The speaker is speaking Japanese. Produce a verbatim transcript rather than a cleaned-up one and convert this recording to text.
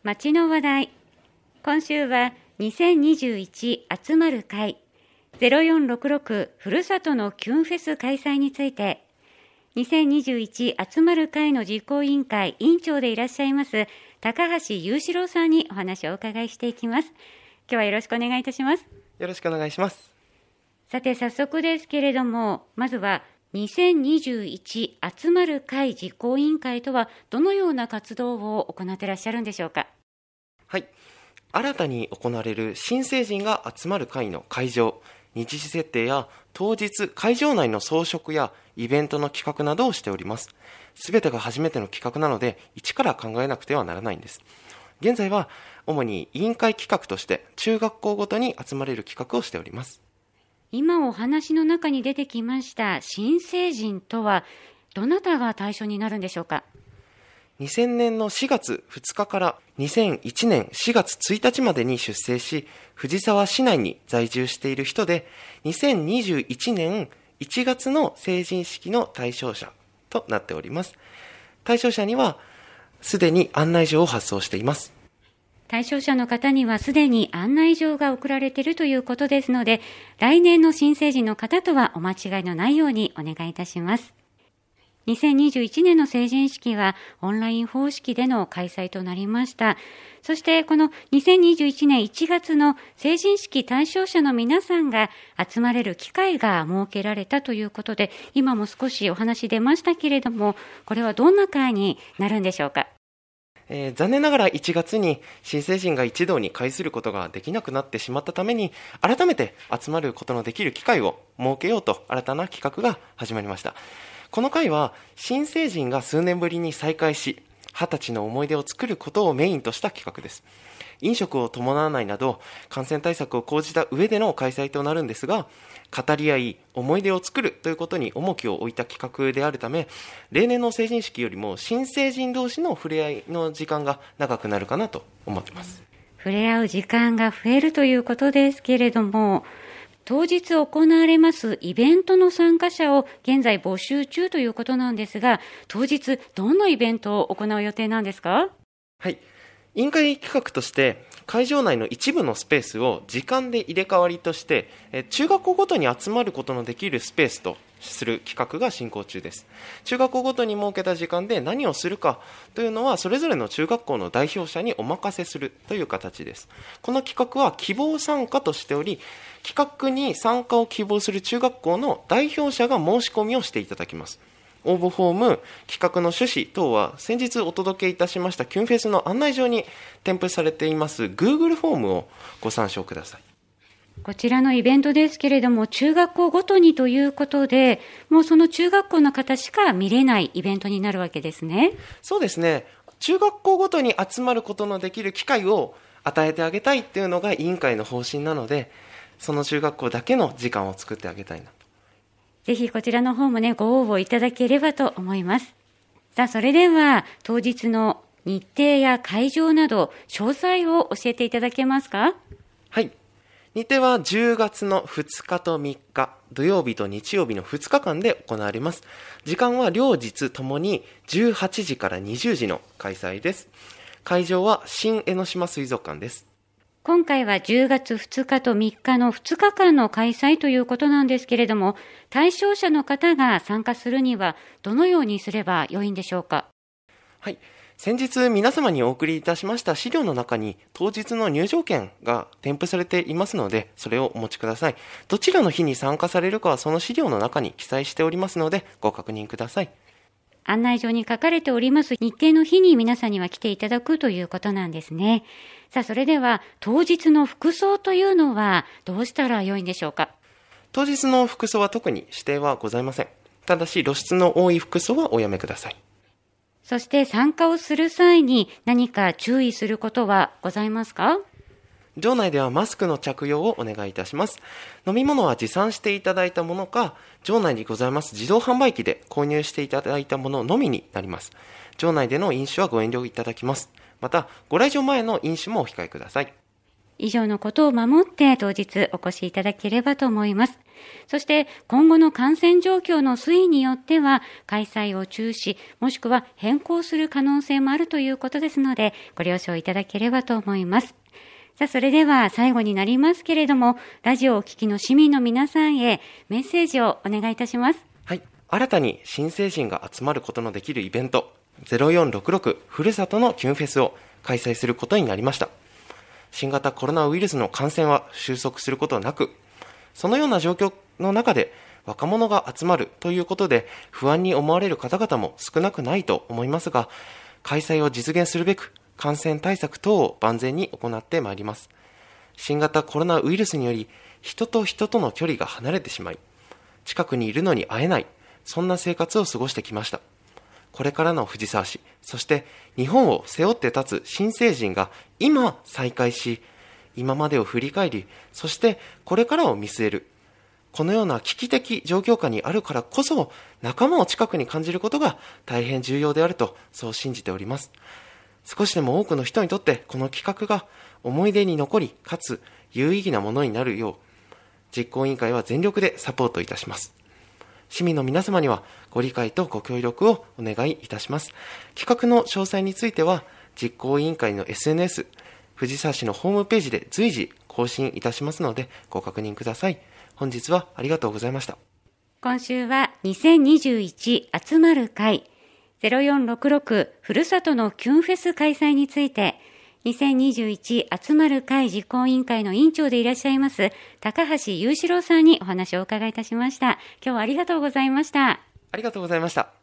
街の話題。今週はにせんにじゅういち集まる会ゼロよんろくろくふるさとのキュンフェス開催について、にせんにじゅういち集まる会の実行委員会委員長でいらっしゃいます高橋雄志郎さんにお話をお伺いしていきます。今日はよろしくお願いいたします。 よろしくお願いします。 さて早速ですけれども、まずはにせんにじゅういち集まる会実行委員会とはどのような活動を行っていらっしゃるんでしょうか。 はい、新たに行われる新成人が集まる会の会場、日時設定や当日会場内の装飾やイベントの企画などをしております。すべてが初めての企画なので一から考えなくてはならないんです。現在は主に委員会企画として中学校ごとに集まれる企画をしております。 今お話の中に出てきました新成人とはどなたが対象になるんでしょうか。 にせんねんのしがつふつかからにせんいちねんしがつついたちまでに出生し、藤沢市内に在住している人で、にせんにじゅういちねんいちがつの成人式の対象者となっております。対象者にはすでに案内状を発送しています。 対象者の方にはすでに案内状が送られているということですので、来年の新成人の方とはお間違いのないようにお願いいたします。にせんにじゅういちねんの成人式はオンライン方式での開催となりました。そしてこのにせんにじゅういちねんいちがつの成人式対象者の皆さんが集まれる機会が設けられたということで、今も少しお話出ましたけれども、これはどんな会になるんでしょうか。 えー、残念ながらいちがつに新成人が一堂に会することができなくなってしまったために、改めて集まることのできる機会を設けようと新たな企画が始まりました。この会は新成人が数年ぶりに再会し、二十歳の思い出を作ることをメインとした企画です。飲食を伴わないなど感染対策を講じた上での開催となるんですが、語り合い思い出を作るということに重きを置いた企画であるため、例年の成人式よりも新成人同士の触れ合いの時間が長くなるかなと思っています。 触れ合う時間が増えるということですけれども、当日行われますイベントの参加者を現在募集中ということなんですが、当日どんなイベントを行う予定なんですか。 はい、委員会企画として会場内の一部のスペースを時間で入れ替わりとして中学校ごとに集まることのできるスペースとする企画が進行中です。中学校ごとに設けた時間で何をするかというのはそれぞれの中学校の代表者にお任せするという形です。この企画は希望参加としており、企画に参加を希望する中学校の代表者が申し込みをしていただきます。応募フォーム、企画の趣旨等は先日お届けいたしましたキュンフェスの案内状に添付されています Google フォームをご参照ください。 こちらのイベントですけれども、中学校ごとにということで、もうその中学校の方しか見れないイベントになるわけですね。 そうですね。中学校ごとに集まることのできる機会を与えてあげたいっていうのが委員会の方針なので、その中学校だけの時間を作ってあげたいなと。 ぜひこちらの方もね、ご応募いただければと思います。さあ、それでは当日の日程や会場など詳細を教えていただけますか。 はい。日程はじゅうがつのふつかとみっか、土曜日と日曜日のふつかかんで行われます。時間は両日ともにじゅうはちじからにじゅうじの開催です。会場は新江ノ島水族館です。 今回はじゅうがつふつかとみっかのふつかかんの開催ということなんですけれども、対象者の方が参加するにはどのようにすれば良いんでしょうか。 はい。先日皆様にお送りいたしました資料の中に当日の入場券が添付されていますので、それをお持ちください。どちらの日に参加されるかはその資料の中に記載しておりますのでご確認ください。 案内状に書かれております日程の日に皆さんには来ていただくということなんですね。さあ、それでは当日の服装というのはどうしたら良いんでしょうか。 当日の服装は特に指定はございません。ただし露出の多い服装はおやめください。 そして参加をする際に何か注意することはございますか。 場内ではマスクの着用をお願いいたします。飲み物は持参していただいたものか、場内にございます自動販売機で購入していただいたもののみになります。場内での飲酒はご遠慮いただきます。また、ご来場前の飲酒もお控えください。 以上のことを守って当日お越しいただければと思います。そして今後の感染状況の推移によっては開催を中止もしくは変更する可能性もあるということですのでご了承いただければと思います。さあそれでは最後になりますけれどもラジオをお聞きの市民の皆さんへメッセージをお願いいたします。 はい、新たに新成人が集まることのできるイベントゼロよんろくろくふるさとのキュンフェスを開催することになりました。新型コロナウイルスの感染は収束することなく、そのような状況の中で若者が集まるということで不安に思われる方々も少なくないと思いますが、開催を実現するべく感染対策等を万全に行ってまいります。新型コロナウイルスにより人と人との距離が離れてしまい、近くにいるのに会えない、そんな生活を過ごしてきました。これからの藤沢市、そして日本を背負って立つ新成人が今再開し、今までを振り返り、そしてこれからを見据える。このような危機的状況下にあるからこそ、仲間を近くに感じることが大変重要であると、そう信じております。少しでも多くの人にとってこの企画が思い出に残り、かつ有意義なものになるよう、実行委員会は全力でサポートいたします。市民の皆様にはご理解とご協力をお願いいたします。企画の詳細については、実行委員会の エスエヌエス、藤沢市のホームページで随時更新いたしますので、ご確認ください。本日はありがとうございました。 今週はにせんにじゅういち集まる会ゼロよんろくろくふるさとのキュンフェス開催について、にせんにじゅういち集まる会実行委員会の委員長でいらっしゃいます高橋雄志郎さんにお話をお伺いいたしました。今日はありがとうございました。 ありがとうございました。